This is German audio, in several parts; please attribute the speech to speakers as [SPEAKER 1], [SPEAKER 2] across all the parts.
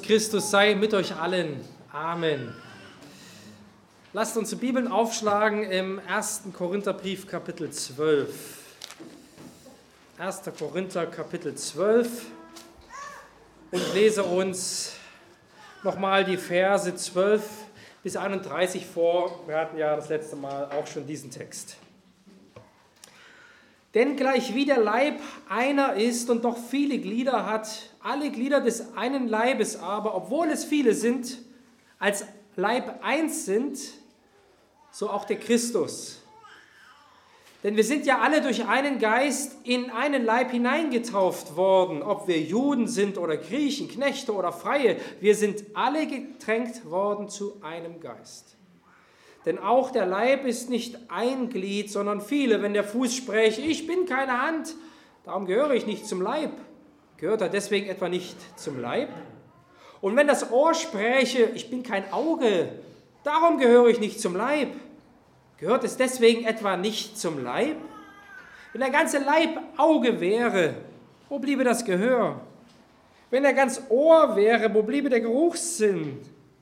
[SPEAKER 1] Christus sei mit euch allen. Amen. Lasst uns die Bibeln aufschlagen im 1. Korintherbrief, Kapitel 12. 1. Korinther, Kapitel 12. Und lese uns nochmal die Verse 12 bis 31 vor. Wir hatten ja das letzte Mal auch schon diesen Text. Denn gleichwie der Leib einer ist und doch viele Glieder hat, alle Glieder des einen Leibes aber, obwohl es viele sind, als Leib eins sind, so auch der Christus. Denn wir sind ja alle durch einen Geist in einen Leib hineingetauft worden, ob wir Juden sind oder Griechen, Knechte oder Freie, wir sind alle getränkt worden zu einem Geist. Denn auch der Leib ist nicht ein Glied, sondern viele. Wenn der Fuß spräche, ich bin keine Hand, darum gehöre ich nicht zum Leib. Gehört er deswegen etwa nicht zum Leib? Und wenn das Ohr spräche, ich bin kein Auge, darum gehöre ich nicht zum Leib. Gehört es deswegen etwa nicht zum Leib? Wenn der ganze Leib Auge wäre, wo bliebe das Gehör? Wenn er ganz Ohr wäre, wo bliebe der Geruchssinn?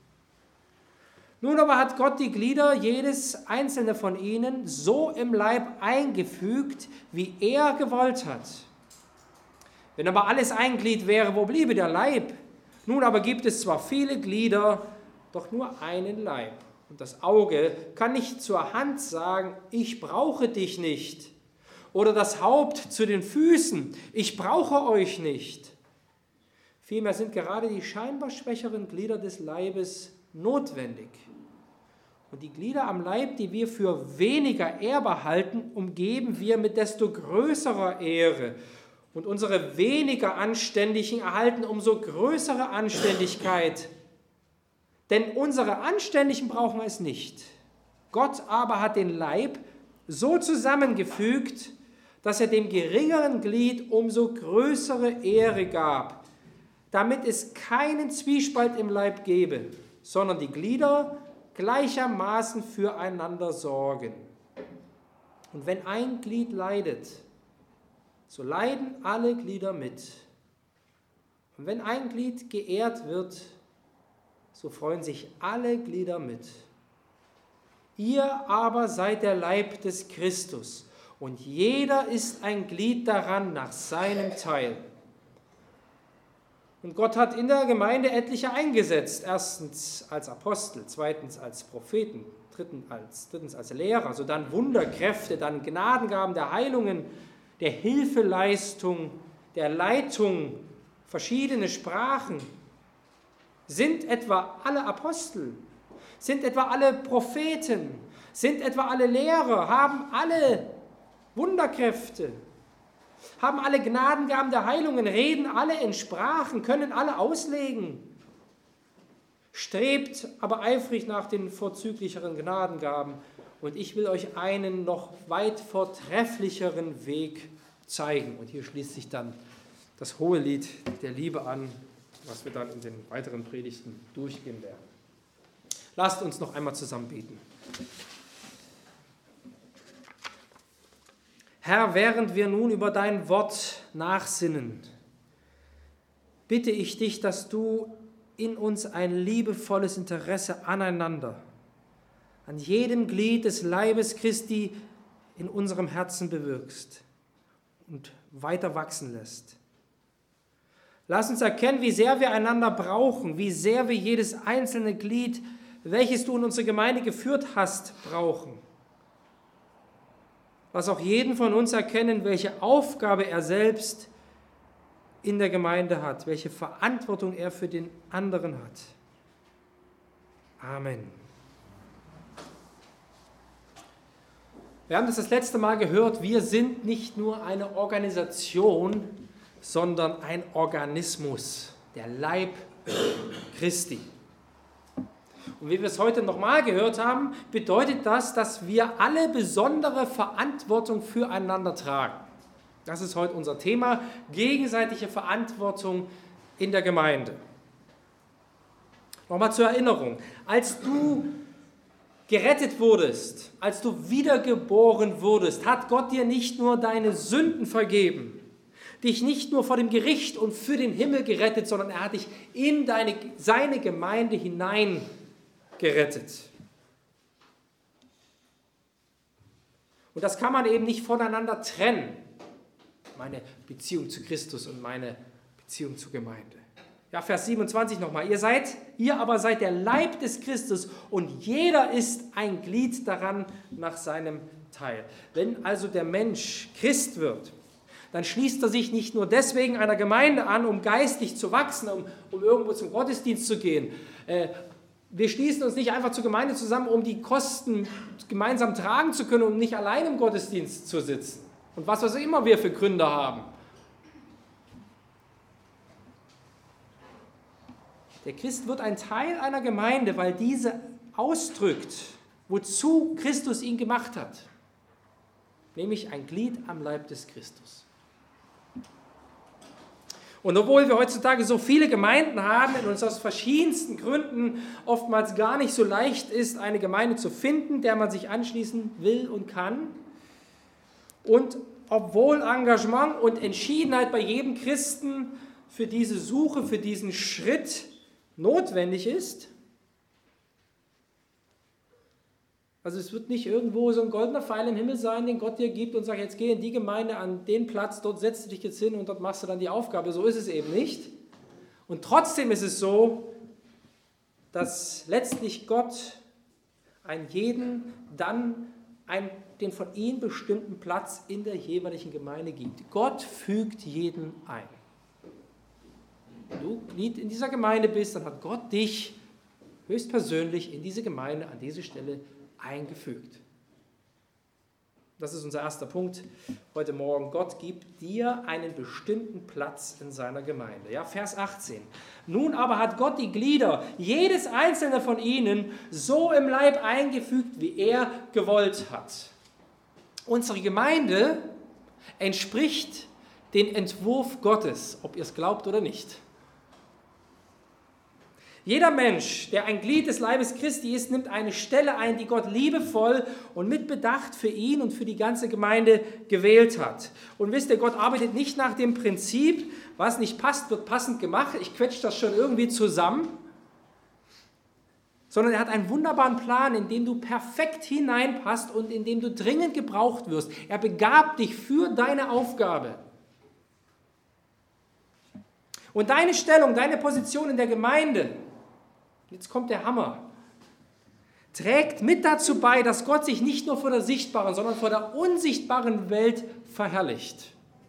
[SPEAKER 1] Nun aber hat Gott die Glieder, jedes einzelne von ihnen, so im Leib eingefügt, wie er gewollt hat. Wenn aber alles ein Glied wäre, wo bliebe der Leib? Nun aber gibt es zwar viele Glieder, doch nur einen Leib. Und das Auge kann nicht zur Hand sagen, ich brauche dich nicht. Oder das Haupt zu den Füßen, ich brauche euch nicht. Vielmehr sind gerade die scheinbar schwächeren Glieder des Leibes notwendig. Und die Glieder am Leib, die wir für weniger ehrbar halten, umgeben wir mit desto größerer Ehre. Und unsere weniger Anständigen erhalten umso größere Anständigkeit. Denn unsere Anständigen brauchen es nicht. Gott aber hat den Leib so zusammengefügt, dass er dem geringeren Glied umso größere Ehre gab, damit es keinen Zwiespalt im Leib gebe, sondern die Glieder gleichermaßen füreinander sorgen. Und wenn ein Glied leidet, so leiden alle Glieder mit. Und wenn ein Glied geehrt wird, so freuen sich alle Glieder mit. Ihr aber seid der Leib des Christus, und jeder ist ein Glied daran nach seinem Teil. Und Gott hat in der Gemeinde etliche eingesetzt, erstens als Apostel, zweitens als Propheten, drittens als Lehrer, sodann Wunderkräfte, dann Gnadengaben der Heilungen, der Hilfeleistung, der Leitung, verschiedene Sprachen. Sind etwa alle Apostel? Sind etwa alle Propheten? Sind etwa alle Lehrer? Haben alle Wunderkräfte? Haben alle Gnadengaben der Heilungen? Reden alle in Sprachen? Können alle auslegen? Strebt aber eifrig nach den vorzüglicheren Gnadengaben. Und ich will euch einen noch weit vortrefflicheren Weg zeigen. Und hier schließt sich dann das Hohelied der Liebe an, was wir dann in den weiteren Predigten durchgehen werden. Lasst uns noch einmal zusammen beten. Herr, während wir nun über dein Wort nachsinnen, bitte ich dich, dass du in uns ein liebevolles Interesse aneinander, an jedem Glied des Leibes Christi in unserem Herzen bewirkst und weiter wachsen lässt. Lass uns erkennen, wie sehr wir einander brauchen, wie sehr wir jedes einzelne Glied, welches du in unsere Gemeinde geführt hast, brauchen. Lass auch jeden von uns erkennen, welche Aufgabe er selbst in der Gemeinde hat, welche Verantwortung er für den anderen hat. Amen. Wir haben das letzte Mal gehört, wir sind nicht nur eine Organisation, sondern ein Organismus, der Leib Christi. Und wie wir es heute nochmal gehört haben, bedeutet das, dass wir alle besondere Verantwortung füreinander tragen. Das ist heute unser Thema, gegenseitige Verantwortung in der Gemeinde. Nochmal zur Erinnerung, als du gerettet wurdest, als du wiedergeboren wurdest, hat Gott dir nicht nur deine Sünden vergeben, dich nicht nur vor dem Gericht und für den Himmel gerettet, sondern er hat dich in seine Gemeinde hinein gerettet. Und das kann man eben nicht voneinander trennen. Meine Beziehung zu Christus und meine Beziehung zur Gemeinde. Ja, Vers 27 nochmal. Ihr aber seid der Leib des Christus und jeder ist ein Glied daran nach seinem Teil. Wenn also der Mensch Christ wird, dann schließt er sich nicht nur deswegen einer Gemeinde an, um geistlich zu wachsen, um irgendwo zum Gottesdienst zu gehen. Wir schließen uns nicht einfach zur Gemeinde zusammen, um die Kosten gemeinsam tragen zu können und nicht allein im Gottesdienst zu sitzen. Und was immer wir für Gründe haben. Der Christ wird ein Teil einer Gemeinde, weil diese ausdrückt, wozu Christus ihn gemacht hat. Nämlich ein Glied am Leib des Christus. Und obwohl wir heutzutage so viele Gemeinden haben und uns aus verschiedensten Gründen oftmals gar nicht so leicht ist, eine Gemeinde zu finden, der man sich anschließen will und kann, und obwohl Engagement und Entschiedenheit bei jedem Christen für diese Suche, für diesen Schritt notwendig ist, also es wird nicht irgendwo so ein goldener Pfeil im Himmel sein, den Gott dir gibt und sagt, jetzt geh in die Gemeinde an den Platz, dort setzt du dich jetzt hin und dort machst du dann die Aufgabe. So ist es eben nicht. Und trotzdem ist es so, dass letztlich Gott einen jeden dann den von ihm bestimmten Platz in der jeweiligen Gemeinde gibt. Gott fügt jeden ein. Wenn du Glied in dieser Gemeinde bist, dann hat Gott dich höchstpersönlich in diese Gemeinde, an diese Stelle eingefügt. Das ist unser erster Punkt heute Morgen. Gott gibt dir einen bestimmten Platz in seiner Gemeinde. Ja, Vers 18. Nun aber hat Gott die Glieder, jedes einzelne von ihnen, so im Leib eingefügt, wie er gewollt hat. Unsere Gemeinde entspricht dem Entwurf Gottes, ob ihr es glaubt oder nicht. Jeder Mensch, der ein Glied des Leibes Christi ist, nimmt eine Stelle ein, die Gott liebevoll und mit Bedacht für ihn und für die ganze Gemeinde gewählt hat. Und wisst ihr, Gott arbeitet nicht nach dem Prinzip, was nicht passt, wird passend gemacht, ich quetsche das schon irgendwie zusammen, sondern er hat einen wunderbaren Plan, in dem du perfekt hineinpasst und in dem du dringend gebraucht wirst. Er begabt dich für deine Aufgabe. Und deine Stellung, deine Position in der Gemeinde, jetzt kommt der Hammer, trägt mit dazu bei, dass Gott sich nicht nur vor der sichtbaren, sondern vor der unsichtbaren Welt verherrlicht.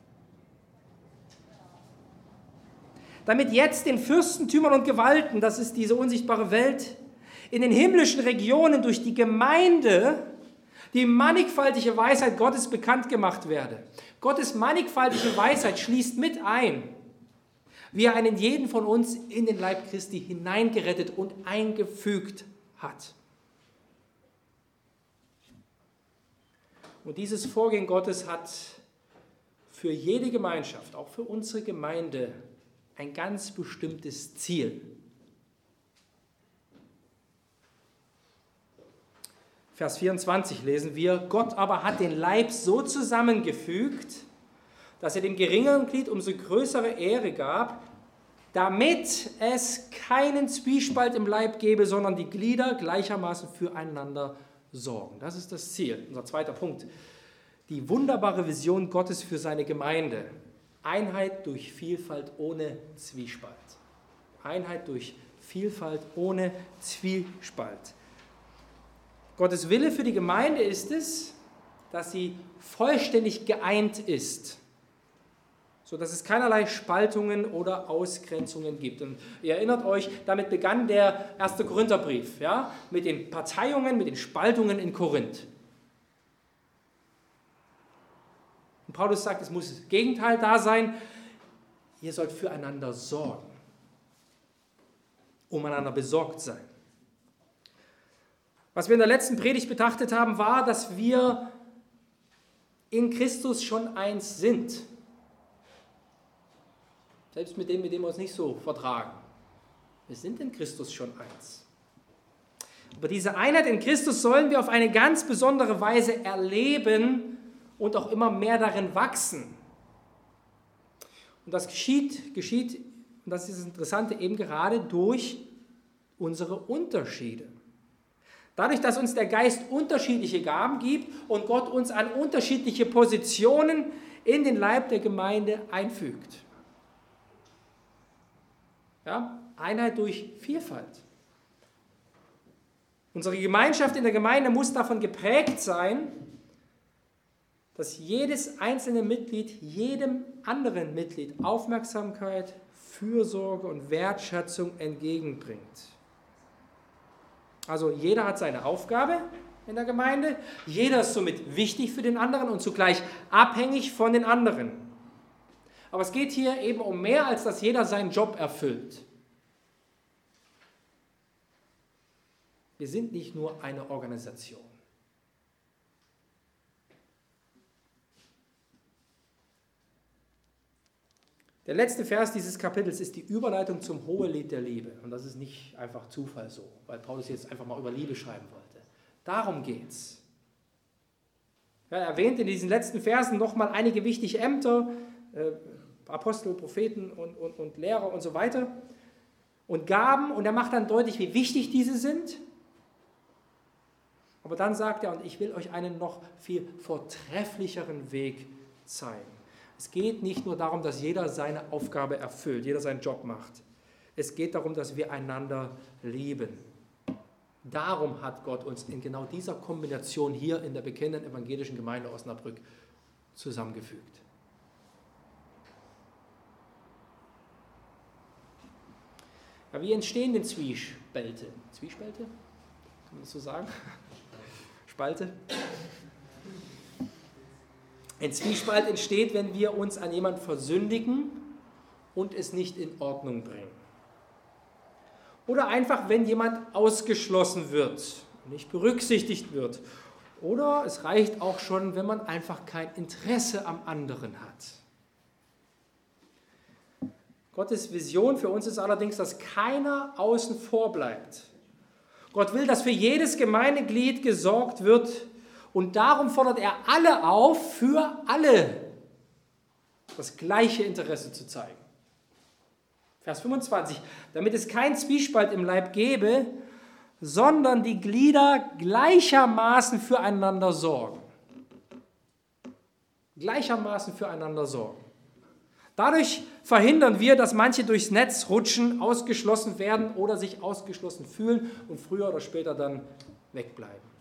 [SPEAKER 1] Damit jetzt den Fürstentümern und Gewalten, das ist diese unsichtbare Welt, in den himmlischen Regionen durch die Gemeinde die mannigfaltige Weisheit Gottes bekannt gemacht werde. Gottes mannigfaltige Weisheit schließt mit ein, wie er einen jeden von uns in den Leib Christi hineingerettet und eingefügt hat. Und dieses Vorgehen Gottes hat für jede Gemeinschaft, auch für unsere Gemeinde, ein ganz bestimmtes Ziel. Vers 24 lesen wir, Gott aber hat den Leib so zusammengefügt, dass er dem geringeren Glied umso größere Ehre gab, damit es keinen Zwiespalt im Leib gebe, sondern die Glieder gleichermaßen füreinander sorgen. Das ist das Ziel, unser zweiter Punkt. Die wunderbare Vision Gottes für seine Gemeinde. Einheit durch Vielfalt ohne Zwiespalt. Einheit durch Vielfalt ohne Zwiespalt. Gottes Wille für die Gemeinde ist es, dass sie vollständig geeint ist, sodass es keinerlei Spaltungen oder Ausgrenzungen gibt. Und ihr erinnert euch, damit begann der 1. Korintherbrief, ja, mit den Parteiungen, mit den Spaltungen in Korinth. Und Paulus sagt, es muss das Gegenteil da sein. Ihr sollt füreinander sorgen, umeinander besorgt sein. Was wir in der letzten Predigt betrachtet haben, war, dass wir in Christus schon eins sind. Selbst mit dem wir uns nicht so vertragen. Wir sind in Christus schon eins. Aber diese Einheit in Christus sollen wir auf eine ganz besondere Weise erleben und auch immer mehr darin wachsen. Und das geschieht, und das ist das Interessante, eben gerade durch unsere Unterschiede. Dadurch, dass uns der Geist unterschiedliche Gaben gibt und Gott uns an unterschiedliche Positionen in den Leib der Gemeinde einfügt. Ja, Einheit durch Vielfalt. Unsere Gemeinschaft in der Gemeinde muss davon geprägt sein, dass jedes einzelne Mitglied jedem anderen Mitglied Aufmerksamkeit, Fürsorge und Wertschätzung entgegenbringt. Also jeder hat seine Aufgabe in der Gemeinde, jeder ist somit wichtig für den anderen und zugleich abhängig von den anderen. Aber es geht hier eben um mehr, als dass jeder seinen Job erfüllt. Wir sind nicht nur eine Organisation. Der letzte Vers dieses Kapitels ist die Überleitung zum Hohelied der Liebe. Und das ist nicht einfach Zufall so, weil Paulus jetzt einfach mal über Liebe schreiben wollte. Darum geht's. Ja, er erwähnt in diesen letzten Versen nochmal einige wichtige Ämter, Apostel, Propheten und Lehrer und so weiter und Gaben. Und er macht dann deutlich, wie wichtig diese sind. Aber dann sagt er, und ich will euch einen noch viel vortrefflicheren Weg zeigen. Es geht nicht nur darum, dass jeder seine Aufgabe erfüllt, jeder seinen Job macht. Es geht darum, dass wir einander lieben. Darum hat Gott uns in genau dieser Kombination hier in der bekennenden evangelischen Gemeinde Osnabrück zusammengefügt. Ja, wie entstehen denn Zwiespälte? Zwiespälte? Kann man das so sagen? Spalte? Ein Zwiespalt entsteht, wenn wir uns an jemanden versündigen und es nicht in Ordnung bringen. Oder einfach, wenn jemand ausgeschlossen wird, nicht berücksichtigt wird. Oder es reicht auch schon, wenn man einfach kein Interesse am anderen hat. Gottes Vision für uns ist allerdings, dass keiner außen vor bleibt. Gott will, dass für jedes Gemeindeglied gesorgt wird. Und darum fordert er alle auf, für alle das gleiche Interesse zu zeigen. Vers 25, damit es keinen Zwiespalt im Leib gebe, sondern die Glieder gleichermaßen füreinander sorgen. Gleichermaßen füreinander sorgen. Dadurch verhindern wir, dass manche durchs Netz rutschen, ausgeschlossen werden oder sich ausgeschlossen fühlen und früher oder später dann wegbleiben.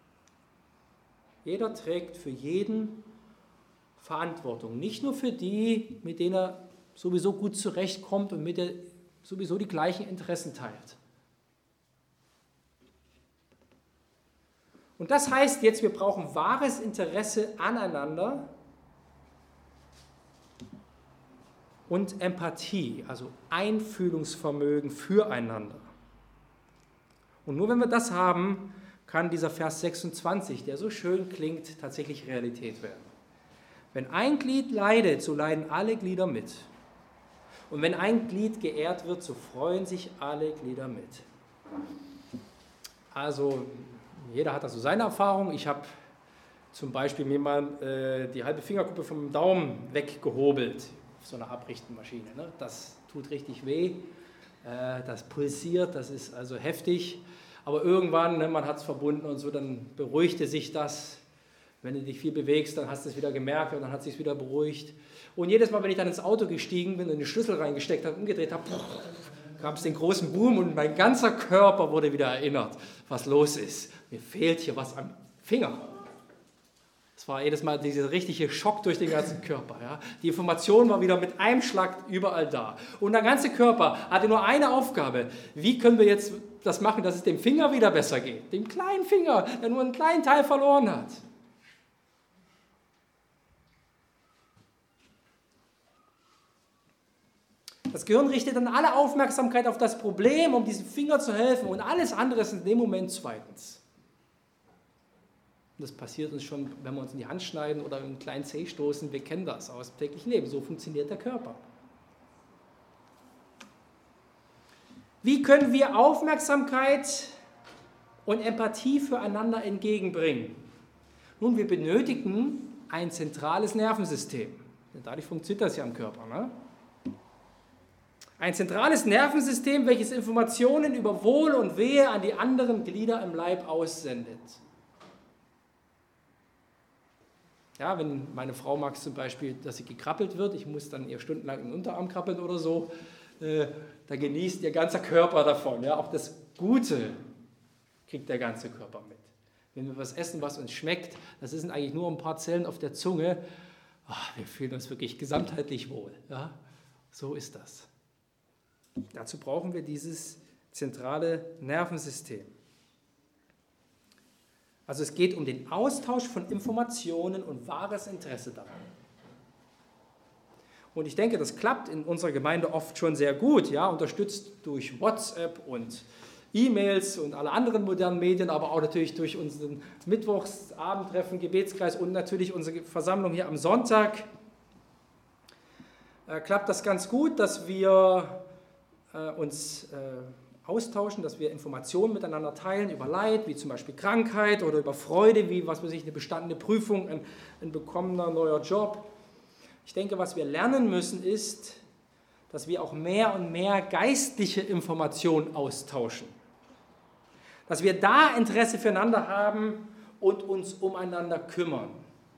[SPEAKER 1] Jeder trägt für jeden Verantwortung, nicht nur für die, mit denen er sowieso gut zurechtkommt und mit der sowieso die gleichen Interessen teilt. Und das heißt jetzt, wir brauchen wahres Interesse aneinander und Empathie, also Einfühlungsvermögen füreinander. Und nur wenn wir das haben, kann dieser Vers 26, der so schön klingt, tatsächlich Realität werden. Wenn ein Glied leidet, so leiden alle Glieder mit. Und wenn ein Glied geehrt wird, so freuen sich alle Glieder mit. Also, jeder hat da so seine Erfahrung. Ich habe zum Beispiel mir mal die halbe Fingerkuppe vom Daumen weggehobelt, auf so einer Abrichtenmaschine. Ne? Das tut richtig weh, das pulsiert, das ist also heftig. Aber irgendwann, ne, man hat es verbunden und so, dann beruhigte sich das. Wenn du dich viel bewegst, dann hast du es wieder gemerkt und dann hat es sich wieder beruhigt. Und jedes Mal, wenn ich dann ins Auto gestiegen bin und den Schlüssel reingesteckt habe, umgedreht habe, gab es den großen Boom und mein ganzer Körper wurde wieder erinnert, was los ist. Mir fehlt hier was am Finger. Es war jedes Mal dieser richtige Schock durch den ganzen Körper. Ja. Die Information war wieder mit einem Schlag überall da. Und der ganze Körper hatte nur eine Aufgabe. Wie können wir jetzt das machen, dass es dem Finger wieder besser geht? Dem kleinen Finger, der nur einen kleinen Teil verloren hat. Das Gehirn richtet dann alle Aufmerksamkeit auf das Problem, um diesem Finger zu helfen. Und alles andere ist in dem Moment zweitens. Und das passiert uns schon, wenn wir uns in die Hand schneiden oder einen kleinen Zeh stoßen. Wir kennen das aus dem täglichen Leben. So funktioniert der Körper. Wie können wir Aufmerksamkeit und Empathie füreinander entgegenbringen? Nun, wir benötigen ein zentrales Nervensystem. Denn dadurch funktioniert das ja im Körper. Ne? Ein zentrales Nervensystem, welches Informationen über Wohl und Wehe an die anderen Glieder im Leib aussendet. Ja, wenn meine Frau mag zum Beispiel, dass sie gekrabbelt wird, ich muss dann ihr stundenlang den Unterarm krabbeln oder so, da genießt ihr ganzer Körper davon. Ja, auch das Gute kriegt der ganze Körper mit. Wenn wir was essen, was uns schmeckt, das sind eigentlich nur ein paar Zellen auf der Zunge, wir fühlen uns wirklich gesamtheitlich wohl. Ja, so ist das. Dazu brauchen wir dieses zentrale Nervensystem. Also es geht um den Austausch von Informationen und wahres Interesse daran. Und ich denke, das klappt in unserer Gemeinde oft schon sehr gut, ja, unterstützt durch WhatsApp und E-Mails und alle anderen modernen Medien, aber auch natürlich durch unseren Mittwochsabendtreffen, Gebetskreis und natürlich unsere Versammlung hier am Sonntag. Klappt das ganz gut, dass wir uns austauschen, dass wir Informationen miteinander teilen über Leid, wie zum Beispiel Krankheit oder über Freude, wie was weiß ich, eine bestandene Prüfung, ein bekommener neuer Job. Ich denke, was wir lernen müssen, ist, dass wir auch mehr und mehr geistliche Informationen austauschen. Dass wir da Interesse füreinander haben und uns umeinander kümmern.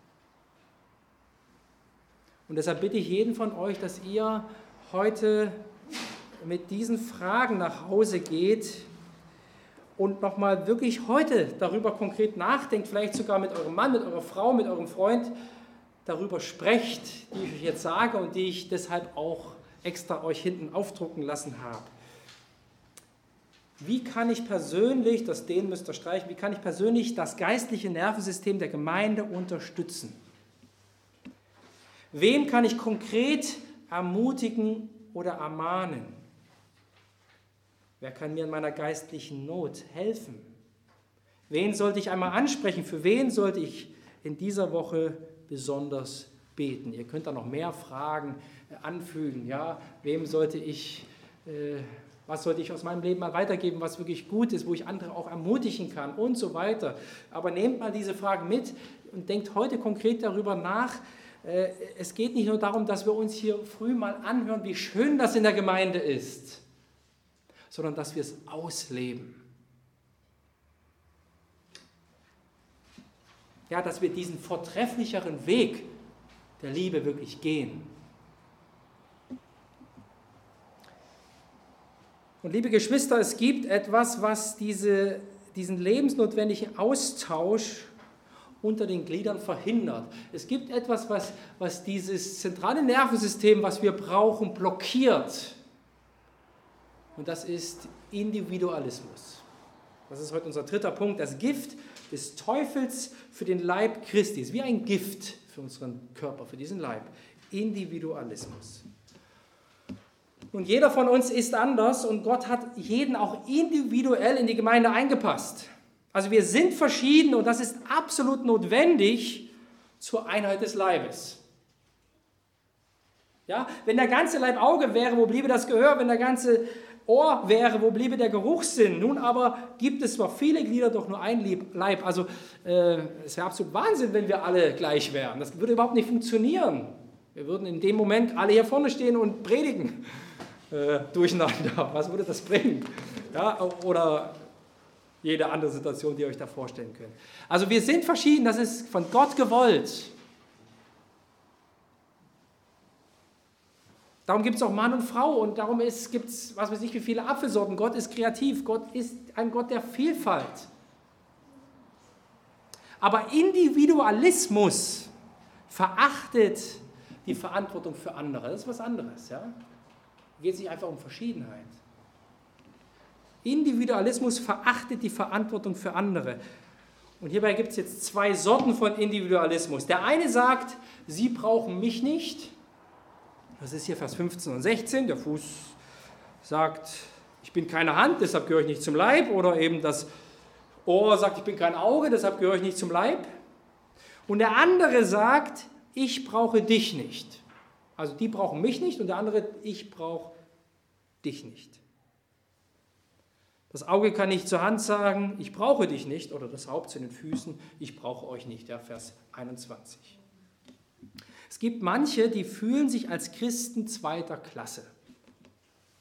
[SPEAKER 1] Und deshalb bitte ich jeden von euch, dass ihr heute mit diesen Fragen nach Hause geht und nochmal wirklich heute darüber konkret nachdenkt, vielleicht sogar mit eurem Mann, mit eurer Frau, mit eurem Freund, darüber sprecht, die ich euch jetzt sage und die ich deshalb auch extra euch hinten aufdrucken lassen habe. Wie kann ich persönlich, den müsst ihr streichen, wie kann ich persönlich das geistliche Nervensystem der Gemeinde unterstützen? Wen kann ich konkret ermutigen oder ermahnen? Wer kann mir in meiner geistlichen Not helfen? Wen sollte ich einmal ansprechen? Für wen sollte ich in dieser Woche besonders beten? Ihr könnt da noch mehr Fragen anfügen. Ja? Wem sollte ich, was sollte ich aus meinem Leben mal weitergeben, was wirklich gut ist, wo ich andere auch ermutigen kann und so weiter. Aber nehmt mal diese Fragen mit und denkt heute konkret darüber nach. Es geht nicht nur darum, dass wir uns hier früh mal anhören, wie schön das in der Gemeinde ist, sondern dass wir es ausleben. Ja, dass wir diesen vortrefflicheren Weg der Liebe wirklich gehen. Und liebe Geschwister, es gibt etwas, was diesen lebensnotwendigen Austausch unter den Gliedern verhindert. Es gibt etwas, was dieses zentrale Nervensystem, was wir brauchen, blockiert. Und das ist Individualismus. Das ist heute unser dritter Punkt. Das Gift des Teufels für den Leib Christi ist wie ein Gift für unseren Körper, für diesen Leib. Individualismus. Und jeder von uns ist anders und Gott hat jeden auch individuell in die Gemeinde eingepasst. Also wir sind verschieden und das ist absolut notwendig zur Einheit des Leibes. Ja, wenn der ganze Leib Auge wäre, wo bliebe das Gehör? Wenn der ganze Ohr wäre, wo bliebe der Geruchssinn? Nun aber gibt es zwar viele Glieder, doch nur ein Leib. Also es wäre absolut Wahnsinn, wenn wir alle gleich wären. Das würde überhaupt nicht funktionieren. Wir würden in dem Moment alle hier vorne stehen und predigen durcheinander. Was würde das bringen? Ja, oder jede andere Situation, die ihr euch da vorstellen könnt. Also wir sind verschieden, das ist von Gott gewollt. Darum gibt es auch Mann und Frau und darum gibt es, was weiß ich, wie viele Apfelsorten. Gott ist kreativ, Gott ist ein Gott der Vielfalt. Aber Individualismus verachtet die Verantwortung für andere. Das ist was anderes. Ja? Geht es nicht einfach um Verschiedenheit. Individualismus verachtet die Verantwortung für andere. Und hierbei gibt es jetzt zwei Sorten von Individualismus. Der eine sagt, sie brauchen mich nicht. Das ist hier Vers 15 und 16. Der Fuß sagt, ich bin keine Hand, deshalb gehöre ich nicht zum Leib. Oder eben das Ohr sagt, ich bin kein Auge, deshalb gehöre ich nicht zum Leib. Und der andere sagt, ich brauche dich nicht. Also die brauchen mich nicht und der andere, ich brauche dich nicht. Das Auge kann nicht zur Hand sagen, ich brauche dich nicht, oder das Haupt zu den Füßen, ich brauche euch nicht, ja, Vers 21. Es gibt manche, die fühlen sich als Christen zweiter Klasse.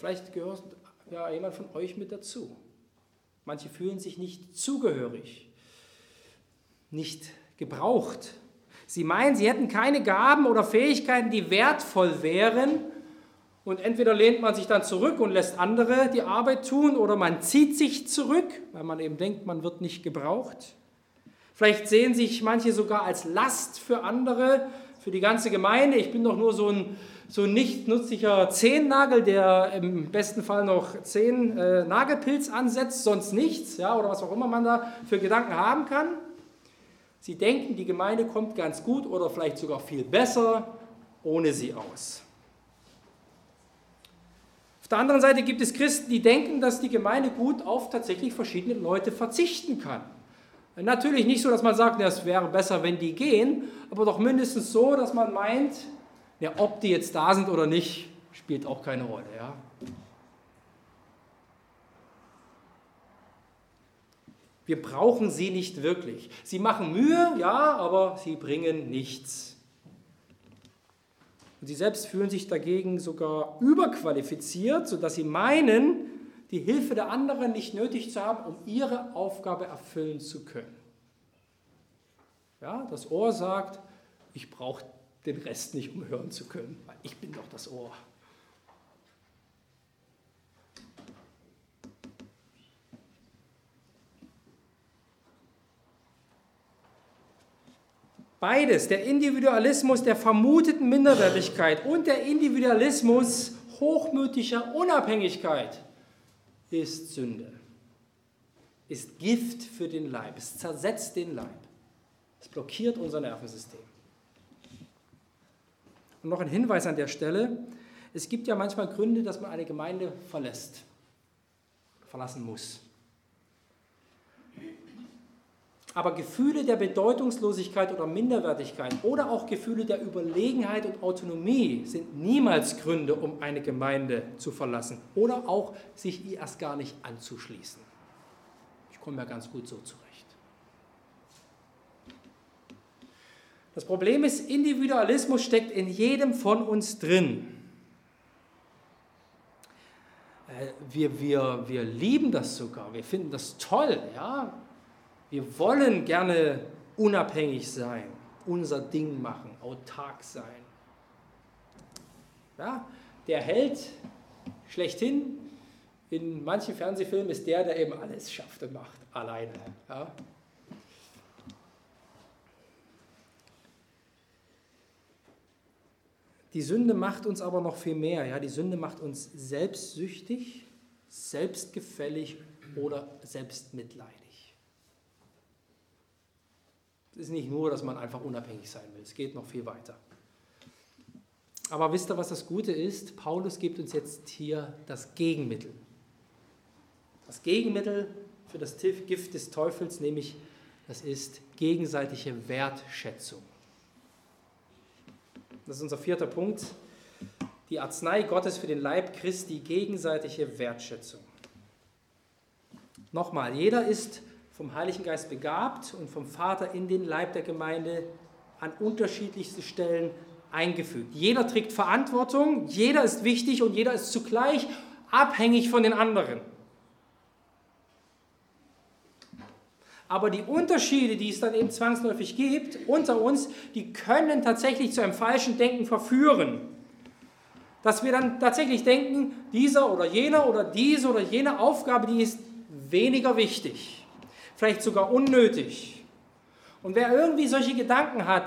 [SPEAKER 1] Vielleicht gehört ja jemand von euch mit dazu. Manche fühlen sich nicht zugehörig, nicht gebraucht. Sie meinen, sie hätten keine Gaben oder Fähigkeiten, die wertvoll wären. Und entweder lehnt man sich dann zurück und lässt andere die Arbeit tun oder man zieht sich zurück, weil man eben denkt, man wird nicht gebraucht. Vielleicht sehen sich manche sogar als Last für andere, für die ganze Gemeinde. Ich bin doch nur so ein nicht nützlicher Zehennagel, der im besten Fall noch 10 Nagelpilz ansetzt, sonst nichts, ja, oder was auch immer man da für Gedanken haben kann. Sie denken, die Gemeinde kommt ganz gut oder vielleicht sogar viel besser ohne sie aus. Auf der anderen Seite gibt es Christen, die denken, dass die Gemeinde gut auf tatsächlich verschiedene Leute verzichten kann. Natürlich nicht so, dass man sagt, es wäre besser, wenn die gehen, aber doch mindestens so, dass man meint, ja, ob die jetzt da sind oder nicht, spielt auch keine Rolle. Ja. Wir brauchen sie nicht wirklich. Sie machen Mühe, ja, aber sie bringen nichts. Und sie selbst fühlen sich dagegen sogar überqualifiziert, sodass sie meinen, die Hilfe der anderen nicht nötig zu haben, um ihre Aufgabe erfüllen zu können. Ja, das Ohr sagt, ich brauche den Rest nicht, um hören zu können, weil ich bin doch das Ohr. Beides, der Individualismus der vermuteten Minderwertigkeit und der Individualismus hochmütiger Unabhängigkeit, ist Sünde, ist Gift für den Leib, es zersetzt den Leib, es blockiert unser Nervensystem. Und noch ein Hinweis an der Stelle, es gibt ja manchmal Gründe, dass man eine Gemeinde verlassen muss. Aber Gefühle der Bedeutungslosigkeit oder Minderwertigkeit oder auch Gefühle der Überlegenheit und Autonomie sind niemals Gründe, um eine Gemeinde zu verlassen oder auch sich ihr erst gar nicht anzuschließen. Ich komme ja ganz gut so zurecht. Das Problem ist, Individualismus steckt in jedem von uns drin. Wir lieben das sogar, wir finden das toll, ja. Wir wollen gerne unabhängig sein, unser Ding machen, autark sein. Ja, der Held schlechthin in manchen Fernsehfilmen ist der eben alles schafft und macht, alleine. Ja. Die Sünde macht uns aber noch viel mehr. Ja. Die Sünde macht uns selbstsüchtig, selbstgefällig oder selbstmitleidig. Es ist nicht nur, dass man einfach unabhängig sein will, es geht noch viel weiter. Aber wisst ihr, was das Gute ist? Paulus gibt uns jetzt hier das Gegenmittel. Das Gegenmittel für das Gift des Teufels, nämlich das ist gegenseitige Wertschätzung. Das ist unser 4. Punkt. Die Arznei Gottes für den Leib Christi, gegenseitige Wertschätzung. Nochmal, jeder ist vom Heiligen Geist begabt und vom Vater in den Leib der Gemeinde an unterschiedlichste Stellen eingefügt. Jeder trägt Verantwortung, jeder ist wichtig und jeder ist zugleich abhängig von den anderen. Aber die Unterschiede, die es dann eben zwangsläufig gibt unter uns, die können tatsächlich zu einem falschen Denken verführen. Dass wir dann tatsächlich denken, dieser oder jener oder diese oder jene Aufgabe, die ist weniger wichtig. Vielleicht sogar unnötig. Und wer irgendwie solche Gedanken hat,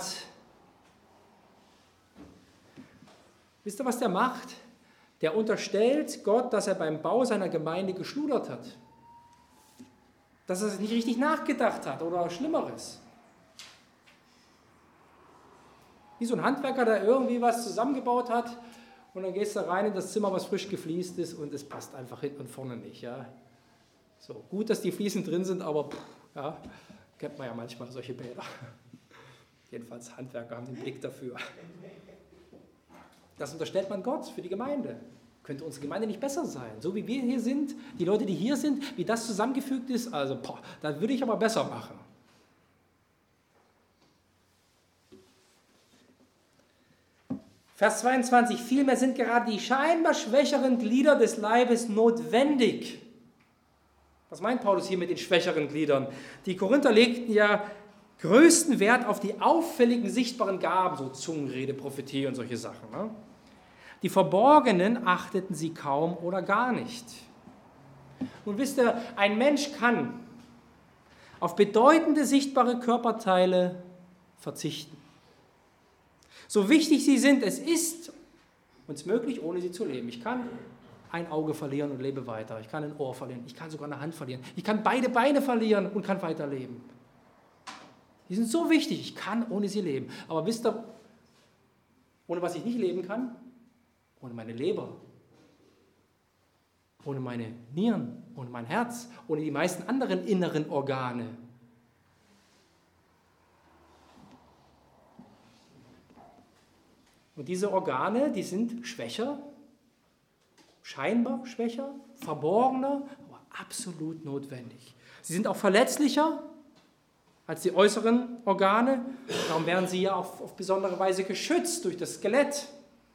[SPEAKER 1] wisst ihr, was der macht? Der unterstellt Gott, dass er beim Bau seiner Gemeinde geschludert hat. Dass er nicht richtig nachgedacht hat oder Schlimmeres. Wie so ein Handwerker, der irgendwie was zusammengebaut hat und dann gehst du rein in das Zimmer, was frisch gefliest ist und es passt einfach hinten und vorne nicht. Ja. So, gut, dass die Fliesen drin sind, aber ja, kennt man ja manchmal solche Bäder. Jedenfalls Handwerker haben den Blick dafür. Das unterstellt man Gott für die Gemeinde. Könnte unsere Gemeinde nicht besser sein? So wie wir hier sind, die Leute, die hier sind, wie das zusammengefügt ist, also das würde ich aber besser machen. Vers 22, vielmehr sind gerade die scheinbar schwächeren Glieder des Leibes notwendig. Was meint Paulus hier mit den schwächeren Gliedern? Die Korinther legten ja größten Wert auf die auffälligen, sichtbaren Gaben, so Zungenrede, Prophetie und solche Sachen. Ne? Die verborgenen achteten sie kaum oder gar nicht. Nun wisst ihr, ein Mensch kann auf bedeutende, sichtbare Körperteile verzichten. So wichtig sie sind, es ist uns möglich, ohne sie zu leben. Ich kann ein Auge verlieren und lebe weiter. Ich kann ein Ohr verlieren. Ich kann sogar eine Hand verlieren. Ich kann beide Beine verlieren und kann weiterleben. Die sind so wichtig, ich kann ohne sie leben. Aber wisst ihr, ohne was ich nicht leben kann? Ohne meine Leber, ohne meine Nieren, ohne mein Herz, ohne die meisten anderen inneren Organe. Und diese Organe, die sind schwächer, scheinbar schwächer, verborgener, aber absolut notwendig. Sie sind auch verletzlicher als die äußeren Organe. Darum werden sie ja auf besondere Weise geschützt durch das Skelett.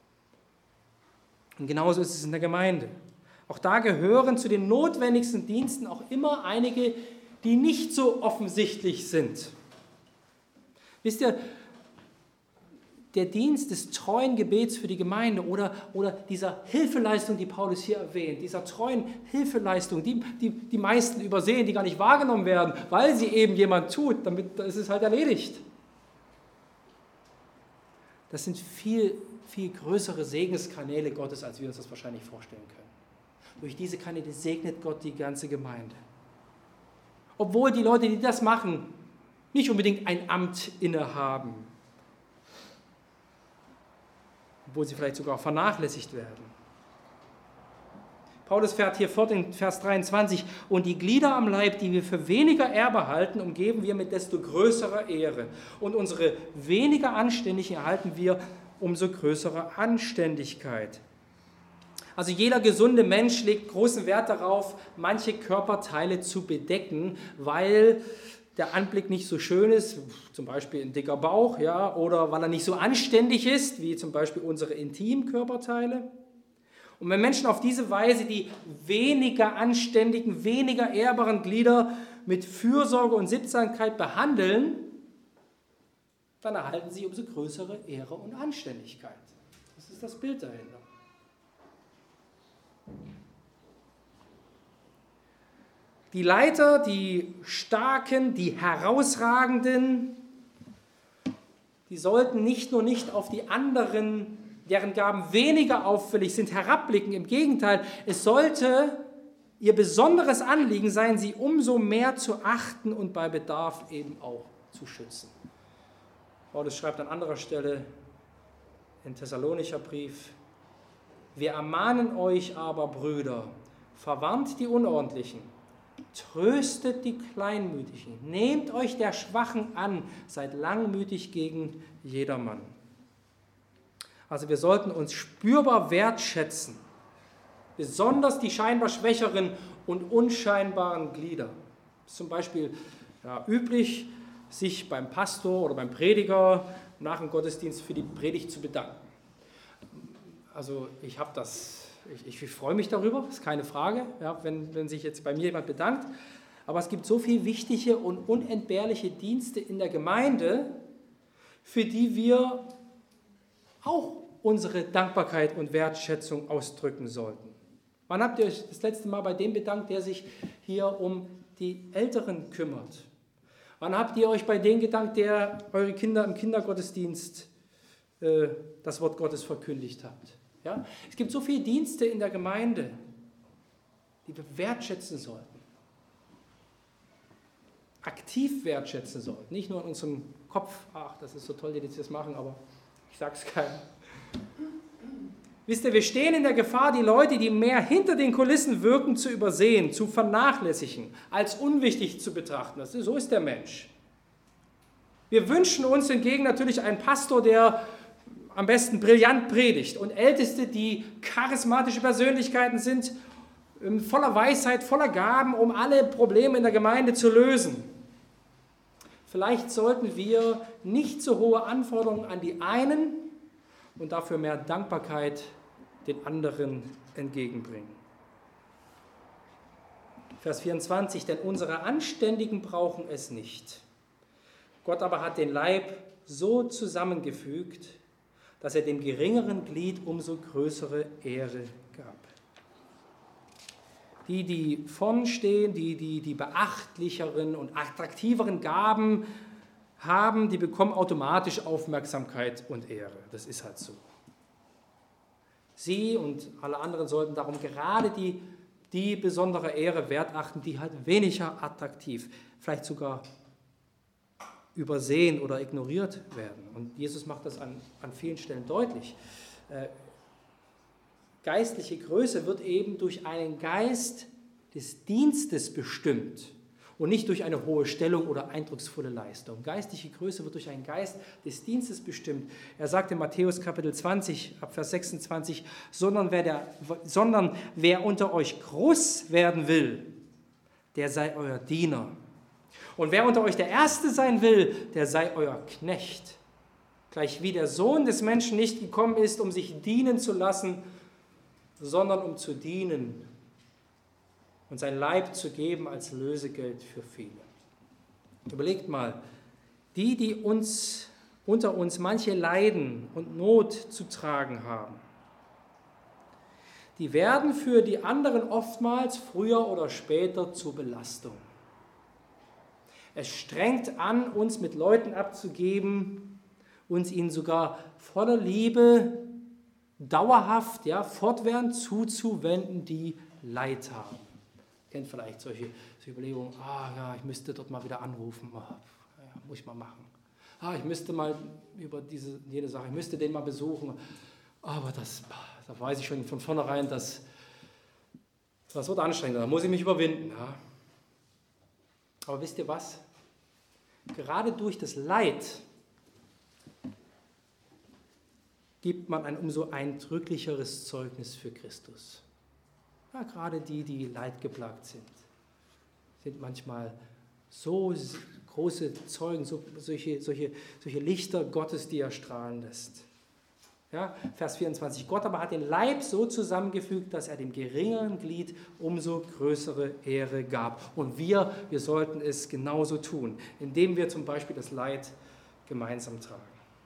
[SPEAKER 1] Und genauso ist es in der Gemeinde. Auch da gehören zu den notwendigsten Diensten auch immer einige, die nicht so offensichtlich sind. Wisst ihr, der Dienst des treuen Gebets für die Gemeinde oder dieser Hilfeleistung, die Paulus hier erwähnt, dieser treuen Hilfeleistung, die meisten übersehen, die gar nicht wahrgenommen werden, weil sie eben jemand tut, damit ist es halt erledigt. Das sind viel, viel größere Segenskanäle Gottes, als wir uns das wahrscheinlich vorstellen können. Durch diese Kanäle segnet Gott die ganze Gemeinde. Obwohl die Leute, die das machen, nicht unbedingt ein Amt innehaben. Obwohl sie vielleicht sogar vernachlässigt werden. Paulus fährt hier fort in Vers 23, und die Glieder am Leib, die wir für weniger Erbe halten, umgeben wir mit desto größerer Ehre. Und unsere weniger Anständigen erhalten wir umso größere Anständigkeit. Also jeder gesunde Mensch legt großen Wert darauf, manche Körperteile zu bedecken, weil der Anblick nicht so schön ist, zum Beispiel ein dicker Bauch, ja, oder weil er nicht so anständig ist, wie zum Beispiel unsere Intimkörperteile. Und wenn Menschen auf diese Weise die weniger anständigen, weniger ehrbaren Glieder mit Fürsorge und Sittsamkeit behandeln, dann erhalten sie umso größere Ehre und Anständigkeit. Das ist das Bild dahinter. Die Leiter, die Starken, die Herausragenden, die sollten nicht nur nicht auf die anderen, deren Gaben weniger auffällig sind, herabblicken. Im Gegenteil, es sollte ihr besonderes Anliegen sein, sie umso mehr zu achten und bei Bedarf eben auch zu schützen. Paulus schreibt an anderer Stelle im Thessalonicher Brief: Wir ermahnen euch aber, Brüder, verwarnt die Unordentlichen, tröstet die Kleinmütigen, nehmt euch der Schwachen an, seid langmütig gegen jedermann. Also wir sollten uns spürbar wertschätzen, besonders die scheinbar schwächeren und unscheinbaren Glieder. Es ist zum Beispiel üblich, sich beim Pastor oder beim Prediger nach dem Gottesdienst für die Predigt zu bedanken. Also ich freue mich darüber, ist keine Frage, ja, wenn sich jetzt bei mir jemand bedankt. Aber es gibt so viele wichtige und unentbehrliche Dienste in der Gemeinde, für die wir auch unsere Dankbarkeit und Wertschätzung ausdrücken sollten. Wann habt ihr euch das letzte Mal bei dem bedankt, der sich hier um die Älteren kümmert? Wann habt ihr euch bei dem gedankt, der eure Kinder im Kindergottesdienst das Wort Gottes verkündigt habt? Ja? Es gibt so viele Dienste in der Gemeinde, die wir wertschätzen sollten. Aktiv wertschätzen sollten. Nicht nur in unserem Kopf, ach, das ist so toll, die das machen, aber ich sage es keinem. Wisst ihr, wir stehen in der Gefahr, die Leute, die mehr hinter den Kulissen wirken, zu übersehen, zu vernachlässigen, als unwichtig zu betrachten. So ist der Mensch. Wir wünschen uns hingegen natürlich einen Pastor, der am besten brillant predigt, und Älteste, die charismatische Persönlichkeiten sind, voller Weisheit, voller Gaben, um alle Probleme in der Gemeinde zu lösen. Vielleicht sollten wir nicht so hohe Anforderungen an die einen und dafür mehr Dankbarkeit den anderen entgegenbringen. Vers 24, denn unsere Anständigen brauchen es nicht. Gott aber hat den Leib so zusammengefügt, dass er dem geringeren Glied umso größere Ehre gab. Die vorn stehen, die beachtlicheren und attraktiveren Gaben haben, die bekommen automatisch Aufmerksamkeit und Ehre. Das ist halt so. Sie und alle anderen sollten darum gerade die besondere Ehre wert achten, die halt weniger attraktiv, vielleicht sogar übersehen oder ignoriert werden. Und Jesus macht das an vielen Stellen deutlich. Geistliche Größe wird eben durch einen Geist des Dienstes bestimmt und nicht durch eine hohe Stellung oder eindrucksvolle Leistung. Geistliche Größe wird durch einen Geist des Dienstes bestimmt. Er sagt in Matthäus Kapitel 20, ab Vers 26, sondern wer unter euch groß werden will, der sei euer Diener. Und wer unter euch der Erste sein will, der sei euer Knecht. Gleich wie der Sohn des Menschen nicht gekommen ist, um sich dienen zu lassen, sondern um zu dienen und sein Leib zu geben als Lösegeld für viele. Überlegt mal, die unter uns manche Leiden und Not zu tragen haben, die werden für die anderen oftmals früher oder später zur Belastung. Es strengt an, uns mit Leuten abzugeben, uns ihnen sogar voller Liebe dauerhaft, fortwährend zuzuwenden, die Leid haben. Ihr kennt vielleicht solche Überlegungen, ich müsste dort mal wieder anrufen, muss ich mal machen. Ich müsste mal über jene Sache, ich müsste den mal besuchen, aber da weiß ich schon von vornherein, das wird anstrengend, da muss ich mich überwinden. Ja. Aber wisst ihr was? Gerade durch das Leid gibt man ein umso eindrücklicheres Zeugnis für Christus. Ja, gerade die leidgeplagt sind manchmal so große Zeugen, solche Lichter Gottes, die er strahlen lässt. Ja, Vers 24, Gott aber hat den Leib so zusammengefügt, dass er dem geringeren Glied umso größere Ehre gab. Und wir sollten es genauso tun, indem wir zum Beispiel das Leid gemeinsam tragen.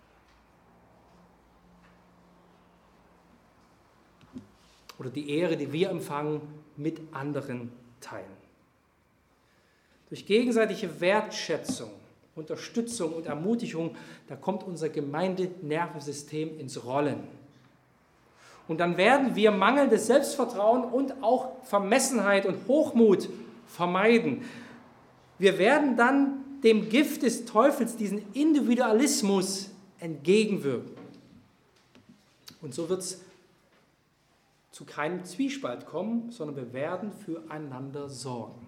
[SPEAKER 1] Oder die Ehre, die wir empfangen, mit anderen teilen. Durch gegenseitige Wertschätzung, Unterstützung und Ermutigung, da kommt unser Gemeindenervensystem ins Rollen. Und dann werden wir mangelndes Selbstvertrauen und auch Vermessenheit und Hochmut vermeiden. Wir werden dann dem Gift des Teufels, diesen Individualismus, entgegenwirken. Und so wird es zu keinem Zwiespalt kommen, sondern wir werden füreinander sorgen.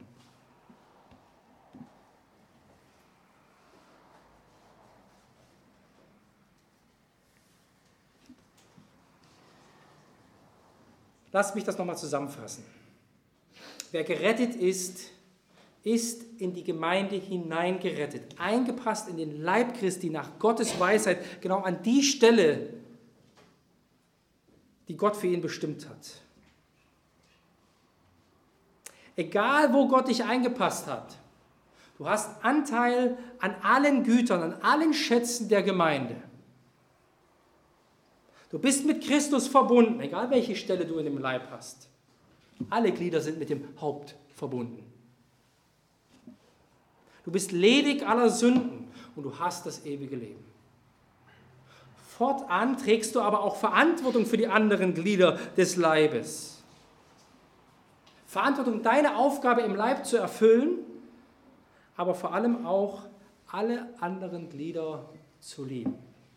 [SPEAKER 1] Lasst mich das nochmal zusammenfassen. Wer gerettet ist, ist in die Gemeinde hineingerettet, eingepasst in den Leib Christi nach Gottes Weisheit, genau an die Stelle, die Gott für ihn bestimmt hat. Egal, wo Gott dich eingepasst hat, du hast Anteil an allen Gütern, an allen Schätzen der Gemeinde. Du bist mit Christus verbunden, egal welche Stelle du in dem Leib hast. Alle Glieder sind mit dem Haupt verbunden. Du bist ledig aller Sünden und du hast das ewige Leben. Fortan trägst du aber auch Verantwortung für die anderen Glieder des Leibes. Verantwortung, deine Aufgabe im Leib zu erfüllen, aber vor allem auch alle anderen Glieder zu lieben.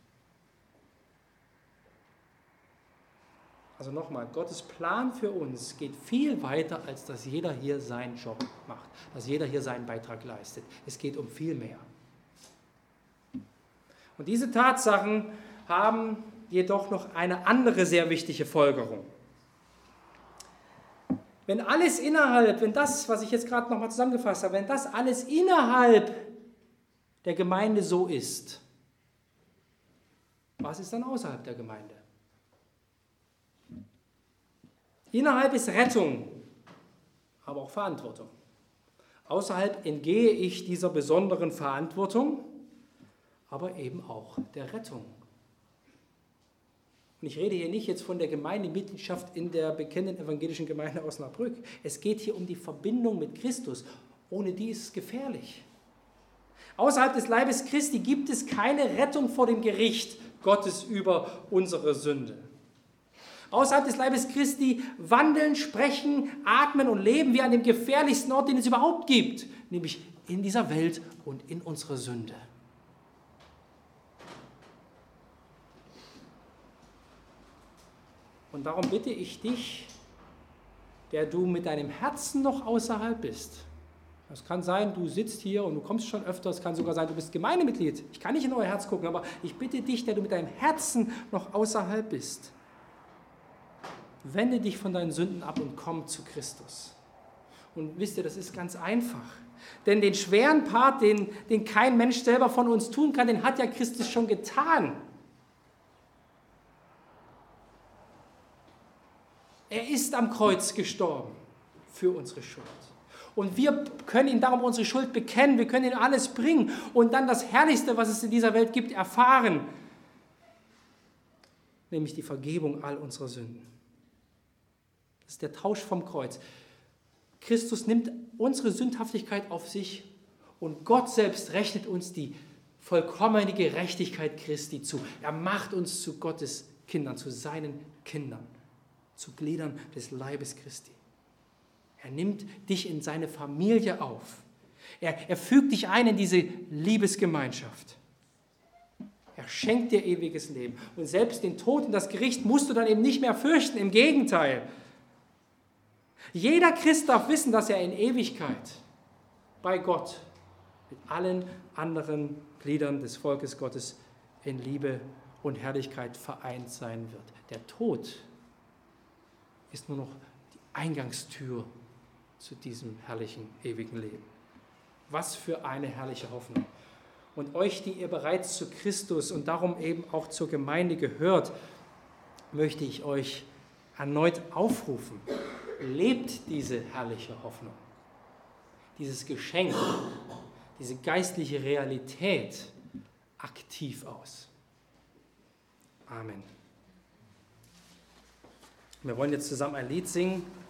[SPEAKER 1] Also nochmal, Gottes Plan für uns geht viel weiter, als dass jeder hier seinen Job macht, dass jeder hier seinen Beitrag leistet. Es geht um viel mehr. Und diese Tatsachen haben jedoch noch eine andere sehr wichtige Folgerung. Wenn das, was ich jetzt gerade nochmal zusammengefasst habe, wenn das alles innerhalb der Gemeinde so ist, Was ist dann außerhalb der Gemeinde? Innerhalb ist Rettung, aber auch Verantwortung. Außerhalb entgehe ich dieser besonderen Verantwortung, aber eben auch der Rettung. Und ich rede hier nicht jetzt von der Gemeindemitgliedschaft in der bekennenden evangelischen Gemeinde Osnabrück. Es geht hier um die Verbindung mit Christus. Ohne die ist es gefährlich. Außerhalb des Leibes Christi gibt es keine Rettung vor dem Gericht Gottes über unsere Sünde. Außerhalb des Leibes Christi wandeln, sprechen, atmen und leben wir an dem gefährlichsten Ort, den es überhaupt gibt, nämlich in dieser Welt und in unserer Sünde. Und darum bitte ich dich, der du mit deinem Herzen noch außerhalb bist. Es kann sein, du sitzt hier und du kommst schon öfter, es kann sogar sein, du bist Gemeindemitglied. Ich kann nicht in euer Herz gucken, aber ich bitte dich, der du mit deinem Herzen noch außerhalb bist. Wende dich von deinen Sünden ab und komm zu Christus. Und wisst ihr, das ist ganz einfach. Denn den schweren Part, den kein Mensch selber von uns tun kann, den hat ja Christus schon getan. Er ist am Kreuz gestorben für unsere Schuld. Und wir können ihm darum unsere Schuld bekennen, wir können ihm alles bringen und dann das Herrlichste, was es in dieser Welt gibt, erfahren, nämlich die Vergebung all unserer Sünden. Das ist der Tausch vom Kreuz. Christus nimmt unsere Sündhaftigkeit auf sich und Gott selbst rechnet uns die vollkommene Gerechtigkeit Christi zu. Er macht uns zu Gottes Kindern, zu seinen Kindern, zu Gliedern des Leibes Christi. Er nimmt dich in seine Familie auf. Er fügt dich ein in diese Liebesgemeinschaft. Er schenkt dir ewiges Leben. Und selbst den Tod und das Gericht musst du dann eben nicht mehr fürchten. Im Gegenteil. Jeder Christ darf wissen, dass er in Ewigkeit bei Gott mit allen anderen Gliedern des Volkes Gottes in Liebe und Herrlichkeit vereint sein wird. Der Tod ist nur noch die Eingangstür zu diesem herrlichen, ewigen Leben. Was für eine herrliche Hoffnung. Und euch, die ihr bereits zu Christus und darum eben auch zur Gemeinde gehört, möchte ich euch erneut aufrufen. Lebt diese herrliche Hoffnung, dieses Geschenk, diese geistliche Realität aktiv aus. Amen. Wir wollen jetzt zusammen ein Lied singen.